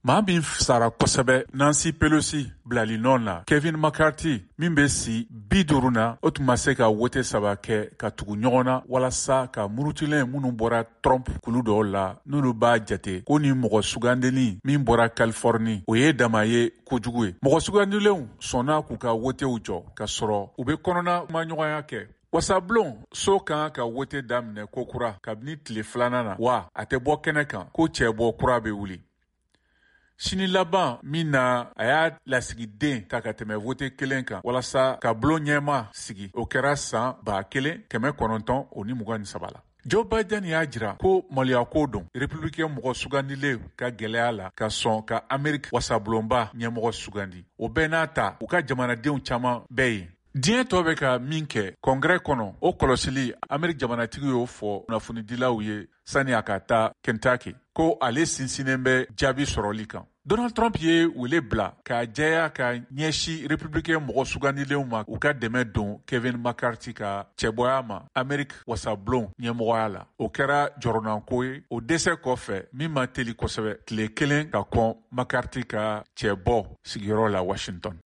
maa min sara kosɛbɛ Nancy Pelosi bilali nɔn na Kevin McCarthy min bɛ si 50 na o tun ma se ka wote 3 kɛ ka tugu ɲɔgɔn na walasa ka murutilen minnu bɔra Trump kulu dɔw la n'olu b'a jate ko ni mɔgɔ sugandeli min bɔra Californie o ye dama ye kojugu ye. Mɔgɔ sugandilenw sɔnna k'u ka wotew jɔ ka sɔrɔ u bɛ kɔnɔna kumaɲɔgɔnya kɛ. Wasablon so kan ka wote daminɛ ko kura kabini tile 2nan na wa a tɛ bɔ kɛnɛ kan ko cɛ bɔ kura bɛ wuli. Sini laban min na a y'a lasigiden ta ka tɛmɛ vote kelen kan walasa ka bulon ɲɛma sigi o kɛra san 1923 la. Joe Biden y'a jira ko maloya ko don républicain mɔgɔ sugandilen ka gɛlɛya la ka sɔn ka Amerika wasablonba ɲɛmɔgɔ sugandi. O bɛɛ n'a ta u ka jamanadenw caman bɛɛ ye. Diɲɛ tɔ bɛ ka min kɛ kɔngrɛ kɔnɔ o kɔlɔsili Amerika jamanatigi y'o fɔ kunnafonidilaw ye sani a ka taa Kentucky ko ale sinsinnen bɛ jaabi sɔrɔli kan. Donald Trump ye wele bila k'a jɛya ka ɲɛsi républicain mɔgɔ sugandilenw ma u ka dɛmɛ don Kevin McCarthy ka cɛbɔya ma Amerika wasablon ɲɛmɔgɔya la. O kɛra jɔrɔnanko ye o dɛsɛ kɔfɛ min ma teli kosɛbɛ tile 1 ka kɔn McCarthy ka cɛbɔ sigiyɔrɔ la Washington.